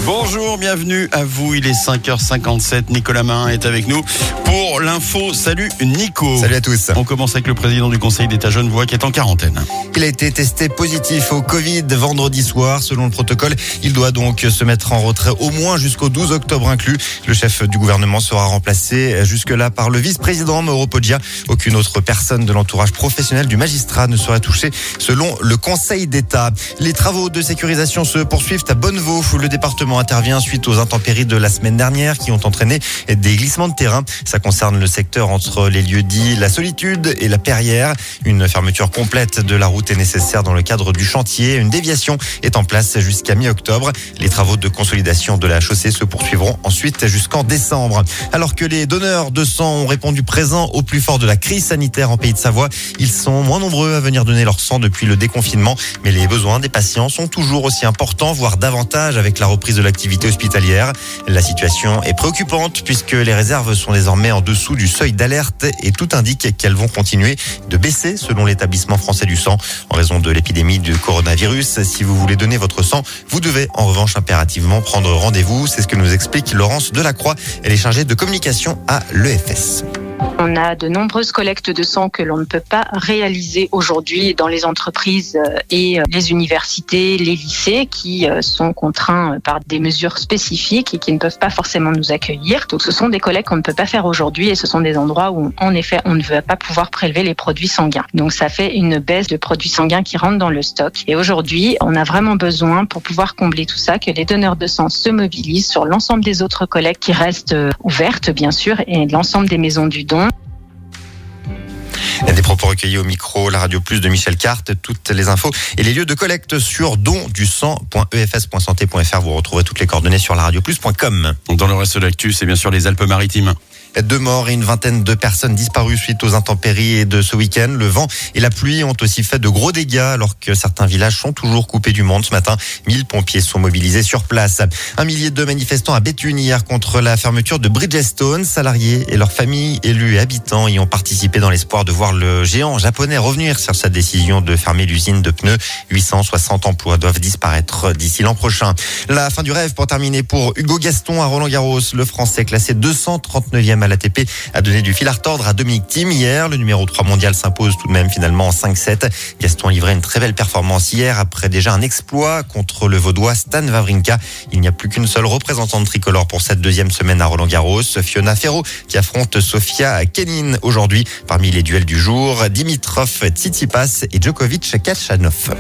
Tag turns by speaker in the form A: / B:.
A: Bonjour, bienvenue à vous. Il est 5h57. Nicolas Mahin est avec nous pour l'info. Salut Nico.
B: Salut à tous.
A: On commence avec le président du Conseil d'État Genevois qui est en quarantaine.
B: Il a été testé positif au Covid vendredi soir. Selon le protocole, il doit donc se mettre en retrait au moins jusqu'au 12 octobre inclus. Le chef du gouvernement sera remplacé jusque-là par le vice-président Mauro Poggia. Aucune autre personne de l'entourage professionnel du magistrat ne sera touchée selon le Conseil d'État. Les travaux de sécurisation se poursuivent à Bonneveau. Le département intervient suite aux intempéries de la semaine dernière qui ont entraîné des glissements de terrain. Ça concerne le secteur entre les lieux-dits La Solitude et La Perrière. Une fermeture complète de la route est nécessaire dans le cadre du chantier. Une déviation est en place jusqu'à mi-octobre. Les travaux de consolidation de la chaussée se poursuivront ensuite jusqu'en décembre. Alors que les donneurs de sang ont répondu présent au plus fort de la crise sanitaire en Pays de Savoie, ils sont moins nombreux à venir donner leur sang depuis le déconfinement. Mais les besoins des patients sont toujours aussi importants, voire davantage avec la reprise de l'activité hospitalière. La situation est préoccupante puisque les réserves sont désormais en dessous du seuil d'alerte et tout indique qu'elles vont continuer de baisser selon l'établissement français du sang en raison de l'épidémie du coronavirus. Si vous voulez donner votre sang, vous devez en revanche impérativement prendre rendez-vous. C'est ce que nous explique Laurence Delacroix. Elle est chargée de communication à l'EFS.
C: On a de nombreuses collectes de sang que l'on ne peut pas réaliser aujourd'hui dans les entreprises et les universités, les lycées qui sont contraints par des mesures spécifiques et qui ne peuvent pas forcément nous accueillir. Donc ce sont des collectes qu'on ne peut pas faire aujourd'hui et ce sont des endroits où en effet on ne va pas pouvoir prélever les produits sanguins. Donc ça fait une baisse de produits sanguins qui rentrent dans le stock. Et aujourd'hui, on a vraiment besoin pour pouvoir combler tout ça que les donneurs de sang se mobilisent sur l'ensemble des autres collectes qui restent ouvertes bien sûr et l'ensemble des maisons du don.
B: Des propos recueillis au micro, la Radio Plus de Michel Carte. Toutes les infos et les lieux de collecte sur dondusang.efs.santé.fr. Vous retrouverez toutes les coordonnées sur laradioplus.com.
A: Dans le reste de l'actu, c'est bien sûr les Alpes-Maritimes.
B: 2 morts et une vingtaine de personnes disparues suite aux intempéries de ce week-end. Le vent et la pluie ont aussi fait de gros dégâts alors que certains villages sont toujours coupés du monde. Ce matin, 1000 pompiers sont mobilisés sur place. 1 millier de manifestants à Béthune hier contre la fermeture de Bridgestone. Salariés et leurs familles, élus et habitants y ont participé dans l'espoir de voir le géant japonais revenir sur sa décision de fermer l'usine de pneus. 860 emplois doivent disparaître d'ici l'an prochain. La fin du rêve pour terminer pour Hugo Gaston à Roland-Garros. Le Français classé 239e à l'ATP a donné du fil à retordre à Dominic Thiem hier. Le numéro 3 mondial s'impose tout de même finalement en 5-7. Gaston a livré une très belle performance hier après déjà un exploit contre le Vaudois Stan Wawrinka. Il n'y a plus qu'une seule représentante tricolore pour cette deuxième semaine à Roland-Garros. Fiona Ferro qui affronte Sofia Kenin aujourd'hui. Parmi les duels du jour, Dimitrov, Tsitsipas et Djokovic Khachanov.